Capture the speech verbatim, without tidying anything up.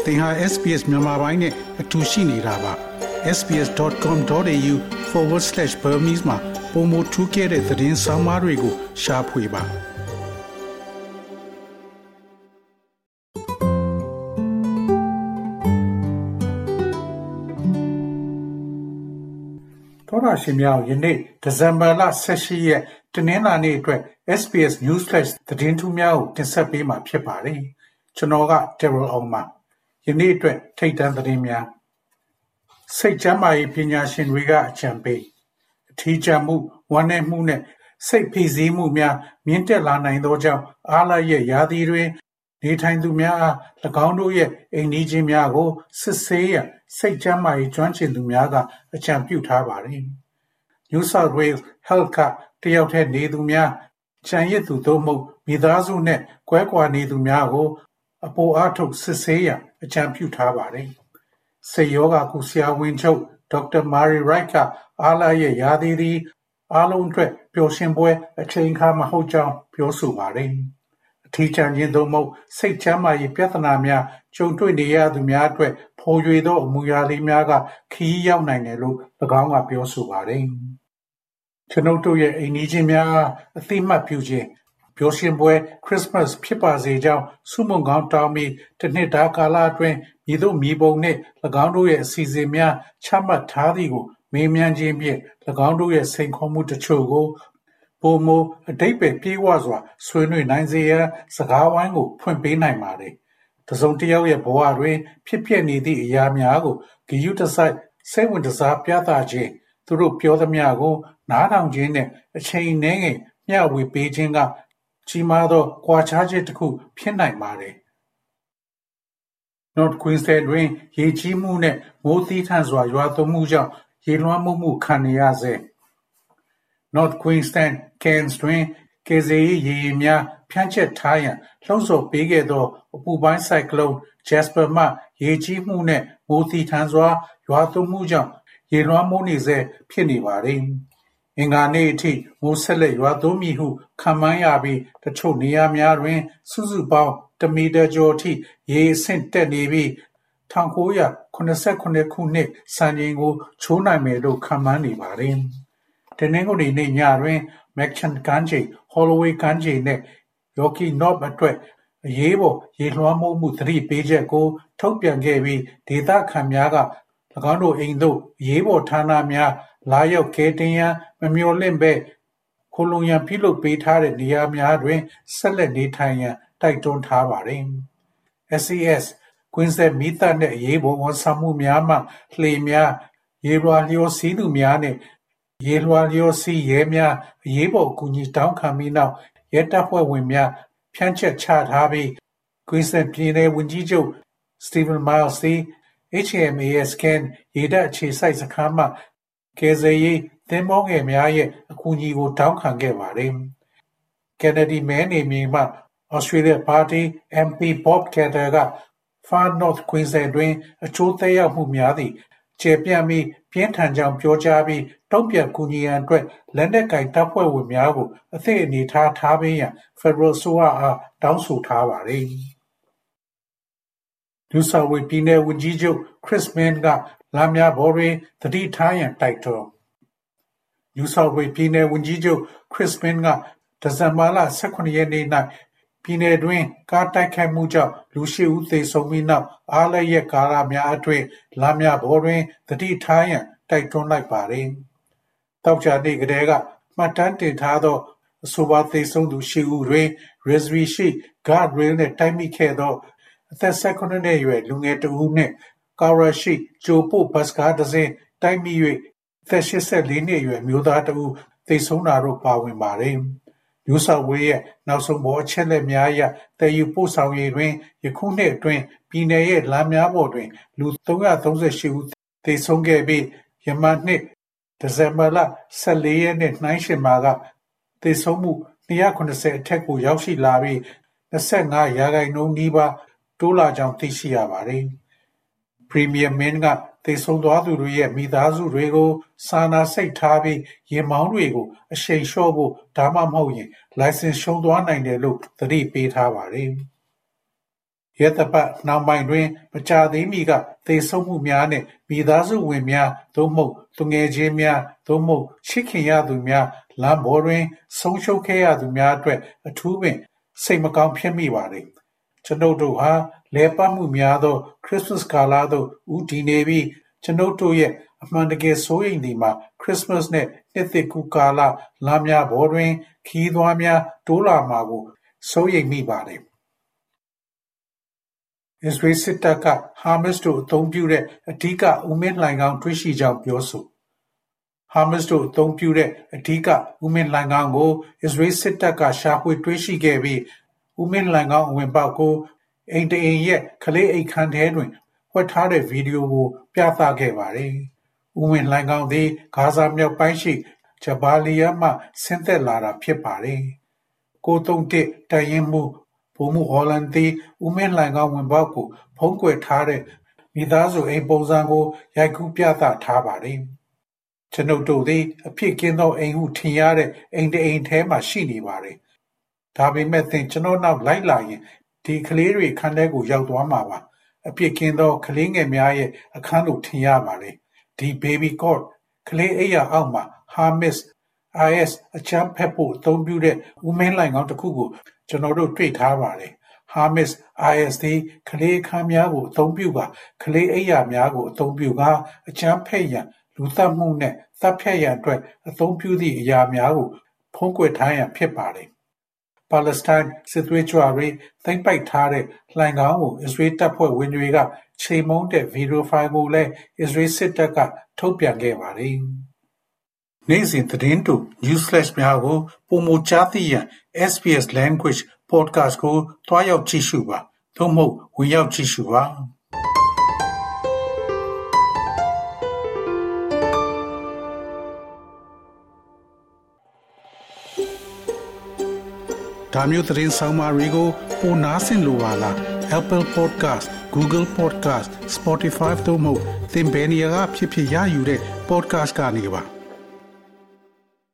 သင်ဟာ S B S မြန်မာပိုင်းနဲ့အတူရှိနေတာပါ s b s dot com dot a u forward slash burmese မှာပုံမထူးခဲ့တဲ့သတင်းစာမားတွေကိုရှားဖွေပါတော်ရရှိမြောက်ယနေ့ဒီဇင်ဘာလဆယ်ရှစ်ရက်တနင်္လာနေ့အတွက် S B S News Flash သတင်းထူးများကိုတင်ဆက်ပေးမှာဖြစ်ပါတယ်ကျွန်တော်က Terrell အောင်ပါယနေ့အတွက်ထိတ်တန့်သတင်းများစိတ်ကျန်းမာရေးပညာရှင်တွေကအကြံပေးအထီးကျန်မှုဝမ်းနည်းမှုနဲ့စိတ်ဖိစီးမှုများမြင့်တက်လာနိုင်သောကြောင့်အားလရဲ့ရာသီတွင်နေထိုင်သူများအား၎င်းတို့ရဲ့အိမ်နီးချင်းများကိုစစ်ဆေးရန်စိတ်ကျန်းမာရေးကျွမ်းကျင်သူများကအကြံပြုထားပါတယ်။ New South Wales Health ကတယောက်တည်းနေသူများချန်ရစ်သူတို့မှုမိသားစုနဲ့ကွဲကွာနေသူများကိုအပေါ်အားထုတ်စစ်ဆေးရန်အကြံပြုထားပါတယ်။ဆေးရောဂါကုဆရာဝန်ချုပ်ဒေါက်တာမာရီရိုက်ကအားလရဲ့ရာသီသည်အားလုံးအတွက်ပျော်ရွှင်ပွဲအချိန်အခါမဟုတ်ကြောင်းပြောဆိုပါတယ်။အထီးကျန်ခြင်းသို့မဟုတ်စိတ်ချမ်းသာရေးပြဿနာများကြုံတွေ့နေရသူများအတွက်ဖော်ရွေသောအမူအရာလေးများကခရီးရောက်နိုင်တယ်လို့၎င်းကပြောဆိုပါတယ်။ကျွန်ုပ်တို့ရဲ့အိမ်နီးချင်းများအသိမှတ်ပြုခြင်းပျော်ရွှင်ပွဲခရစ်စမတ်ဖြစ်ပါစေကြောင်းဆုမွန်ကောင်းတောင်းပြီးတစ်နှစ်တာကာလအတွင်းမြေတို့မြေပုံနှင့်၎င်းတို့ရဲ့အစီအစဉ်များချမှတ်ထားသည်ကိုမေးမြန်းခြင်းဖြင့်၎င်းတို့ရဲ့စိန်ခေါ်မှုတချို့ကိုပုံမအတိတ်ပဲပြေးဝစွာဆွေးနွေးနိုင်စေရန်စကားဝိုင်းကိုဖွင့်ပေးနိုင်ပါတယ်။တစုံတစ်ယောက်ရဲ့ဘဝတွင်ဖြစ်ပျက်နေသည့်အရာများကိုဂရုတစိုက်စိတ်ဝင်စားပြသခြင်းသူတို့ပြောသမျှကိုနားထောင်ခြင်းနဲ့အချိန်နည်းငယ်မျှဝေပေးခြင်းကကြီးမားသောကွာခြားချက်တစ်ခုဖြစ်နိုင်ပါတယ်။ North Queensland တွင်ရေကြီးမှုနဲ့မိုးသီးထန်စွာရွာသွန်းမှုကြောင့်ရေလွှမ်းမိုးမှုခံနေရဆဲ North Queensland Cairns တွင်ကယ်ဆယ်ရေးရေယာဉ်များဖြန့်ကျက်ထားရန်လှုံ့ဆော်ပေးခဲ့သောအပူပိုင်းဆိုင်ကလုန်း Jasper မှရေကြီးမှုနဲ့မိုးသီးထန်စွာရွာသွန်းမှုကြောင့်ရေလွှမ်းမိုးနေဆဲဖြစ်နေပါတယ်။အင်္ဂါနေ့အထိမိုးဆက်လက်ရွာသွန်းမည်ဟုခန့်မှန်းရပြီးတချို့နေရာများတွင်စုစုပေါင်းတစ်မီတာကျော်အထိရေအဆင့်တက်နေပြီး၁၉၇၇ခုနှစ်စံချိန်ကိုချိုးနိုင်မယ်လို့ခန့်မှန်းနေပါတယ်။တနင်္ဂနွေနေ့ညတွင် Machan ကမ်းခြေ Holloway ကမ်းခြေနဲ့ Yorke North အတွက်အရေးပေါ်ရေလွှမ်းမိုးမှုသတိပေးချက်ကိုထုတ်ပြန်ခဲ့ပြီးဒေသခံများက၎င်းတို့အိမ်သို့အရေးပေါ်ဌာနများလာရောက်ကယ်တင်ရန်မမျှော်လင့်ဘဲခိုလုံရန်ပြုလုပ်ပေးထားတဲ့နေရာများတွင်ဆက်လက်နေထိုင်ရန်တိုက်တွန်းထားပါတယ်။ S A S ကွင်းဆက်မီးသတ်နဲ့အရေးပေါ်ဝန်ဆောင်မှုများမှလှေများရေလွှာလျော်စီးသူများနဲ့ရေလွှာလျော်စီးရဲများအရေးပေါ်အကူအညီတောင်းခံပြီးနောက်ရဲတပ်ဖွဲ့ဝင်များဖြန့်ချက်ချထားပြီးကွင်းဆက်ပြည်နယ်ဝန်ကြီးချုပ် Stephen Miles သည် H M A S Cairn ရေတပ်အခြေစိုက်စခန်းမှကယ်ဆယ်ရေးသင်္ဘောငယ်များရဲ့အကူအညီကိုတောင်းခံခဲ့ပါတယ်။ Kennedy မဲနေမြေမှ Australia Party M P Bob Katter က Far North Queensland တွင်အကျိုးသက်ရောက်မှုများသည့်ကျယ်ပြန့်ပြီးပြင်းထန်ကြောင်းပြောကြားပြီးတုံ့ပြန်ကူညီရန်အတွက်လက်နက်ကိုင်တပ်ဖွဲ့ဝင်များကိုအသည့်အနေထားထားပေးရန် Federal အစိုးရအားတောင်းဆိုထားပါတယ်။ New South Wales ပြည်နယ်ဝန်ကြီးချုပ် Chris Minns ကလမ်းများပေါ်တွင်သတိထားရန်တိုက်တွန်း New South Wales ပြည်နယ်ဝန်ကြီးချုပ် Chris Minns ကဒီဇင်ဘာလ၁၇ရက်နေ့၌ပြည်နယ်တွင်ကားတိုက်ခိုက်မှုကြောင့်လူရှစ်ဦးသေဆုံးပြီးနောက်အားလပ်ရက်ကာလများအတွင်းလမ်းများပေါ်တွင်သတိထားရန်တိုက်တွန်းလိုက်ပါတယ်။သောကြာနေ့ကတည်းကမှတ်တမ်းတင်ထားသောအဆိုပါသေဆုံးသူရှစ်ဦးတွင် Rysby ရှိ Guardrail နှင့်တိုက်မိခဲ့သောအသက်၁၇နှစ်အရွယ်လူငယ်တစ်ဦးနှင့် Cowra ရှိကြိုပို့ဘတ်စ်ကားတစ်စီးတိုက်မိ၍အသက်၈၄နှစ်အရွယ်အမျိုးသားတစ်ဦးသေဆုံးတာတို့ပါဝင်ပါတယ်။ New South Wales ရဲ့နောက်ဆုံးပေါ်အချက်အလက်များအရသယ်ယူပို့ဆောင်ရေးတွင်ယခုနှစ်အတွင်းပြည်နယ်ရဲ့လမ်းများပေါ်တွင်လူ၃၃၈ဦးသေဆုံးခဲ့ပြီးယမန်နှစ်ဒီဇင်ဘာလ၁၄ရက်နေ့နှိုင်းယှဉ်မှာကသေဆုံးမှု၂၇၀အထက်ကိုရောက်ရှိလာပြီး၂၅ရာခိုင်နှုန်းနီးပါးတိုးလာကြောင်းသိရှိရပါတယ်။ Premier Minns ကသေဆုံးသွားသူတွေရဲ့မိသားစုတွေကိုစာနာစိတ်ထားပြီးယာဉ်မောင်းတွေကိုအရှိန်လျှော့ဖို့ဒါမှမဟုတ်ရင်လိုင်စင်ရှုံးသွားနိုင်တယ်လို့သတိပေးထားပါတယ်။ရဲတပ်ပတ်နှောင်ပိုင်တွင်မကြာသေးမီကသေဆုံးမှုများနှင့်မိသားစုဝင်များသို့မဟုတ်သူငယ်ချင်းများသို့မဟုတ်ချစ်ခင်ရသူများလမ်းပေါ်တွင်ဆုံးရှုံးခဲ့ရသူများအတွက်အထူးပင်စိတ်မကောင်းဖြစ်မိပါသည်ကျွန်ုပ်တို့ဟာလဲပတ်မှုများသောခရစ်စမတ်ကာလသို့ဦးတည်နေပြီးကျွန်ုပ်တို့ရဲ့အမှန်တကယ်စိုးရိမ်သည်မှာခရစ်စမတ်နှင့်နှစ်သစ်ကူးကာလလမ်းများပေါ်တွင်ခီးသွားများတိုးလာမှာကိုစိုးရိမ်မိပါတယ်အစ္စရေးစစ်တပ်ကဟာမတ်တို့အသုံးပြုတဲ့အဓိကဦးမင်းလှိုင်ကောင်းတွေ့ရှိကြောင်းပြောဆိုဟာမတ်တို့အသုံးပြုတဲ့အဓိကဦးမင်းလှိုင်ကောင်းကိုအစ္စရေးစစ်တပ်ကရှာဖွေတွေ့ရှိခဲ့ပြီးဦးမင်းလှိုင်ကောင်းအဝင်ပေါက်ကိုအိမ်တအိမ်ရဲ့ကလေးအိတ်ခမ်းထဲတွင်ဝှက်ထားတဲ့ဗီဒီယိုကိုပြသခဲ့ပါတယ်။ဦးမင်းလှိုင်ကောင်းသည်ဂါဇာမြောက်ပိုင်းရှိဂျဘာလီယာမှဆင်းသက်လာတာဖြစ်ပါတယ်။ကိုသုံးတစ်တိုင်ရင်မှုဘုံမှုဟော်လန်သည်ဦးမင်းလှိုင်ကောင်းဝင်ပေါက်ကိုဖုံးကွယ်ထားတဲ့မိသားစုအိမ်ပုံစံကိုရိုက်ကူးပြသထားပါတယ်။ကျွန်ုပ်တို့သည်အဖြစ်ကင်းသောအိမ်ဟုထင်ရတဲ့အိမ်တအိမ်ထဲမှာရှိနေပါတယ်။ဒါပေမဲ့သင်ကျွန်တော်နောက်လိုက်လာရင်ဒီကလေးတွေခန်းထဲကိုရောက်သွားမှာပါအပြစ်ကင်းသောကလေးငယ်များရဲ့အခန်းကိုထင်ရပါတယ်ဒီ baby cot ကလေးအိယာအောက်မှာ Hamas I S အချမ်းဖက်ဖို့အသုံးပြုတဲ့ဦးမင်းလှိုင်ကောင်းတစ်ခုကိုကျွန်တော်တို့တွေ့ထားပါတယ် Hamas I S သည်ကလေးအခန်းများကိုအသုံးပြုကကလေးအိယာများကိုအသုံးပြုကအချမ်းဖက်ရန်လူသတ်မှုနဲ့သတ်ဖြတ်ရန်အတွက်အသုံးပြုသည့်အရာများကိုဖုံးကွယ်ထားရန်ဖြစ်ပါတယ်ပါလက်စတိုင်းစစ်သွေးကြွတွေသိမ်းပိုက်ထားတဲ့လှိုင်ကောင်းကိုအစ္စရေးတပ်ဖွဲ့ဝင်တွေကချိန်မုံတဲ့ဗီဒီယိုဖိုင်ကိုလည်းအစ္စရေးစစ်တပ်ကထုတ်ပြန်ခဲ့ပါတယ်။နေ့စဉ်သတင်းတူ news flash များကိုပုံမကြားသိရန် S B S Language Podcast ကိုတွားရောက်ကြည့်ရှုပါ။သို့မဟုတ်ဝင်ရောက်ကြည့်ရှုပါ။ဒါမျိုးသတင်းဆောင်မတွေကိုပိုနားဆင်လိုပါလား Apple Podcast, Google Podcast, Spotify တို့မှာသင်ပင်ရာဖြစ်ဖြစ်ရယူတဲ့ podcast ကနေပါ